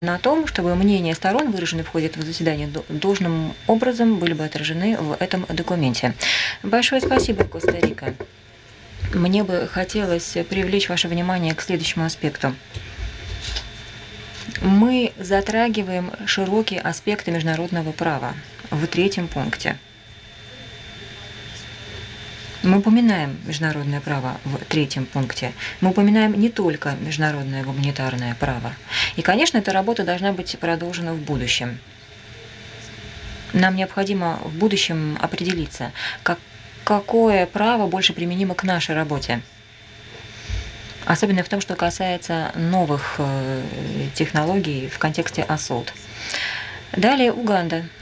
на том, чтобы мнения сторон, выраженные в ходе этого заседания, должным образом были бы отражены в этом документе. Большое спасибо, Коста-Рика. Мне бы хотелось привлечь ваше внимание к следующему аспекту. Мы затрагиваем широкие аспекты международного права в третьем пункте. Мы упоминаем международное право в третьем пункте. Мы упоминаем не только международное гуманитарное право. И, конечно, эта работа должна быть продолжена в будущем. Нам необходимо в будущем определиться, какое право больше применимо к нашей работе. Особенно в том, что касается новых технологий в контексте АСОЛТ. Далее Уганда.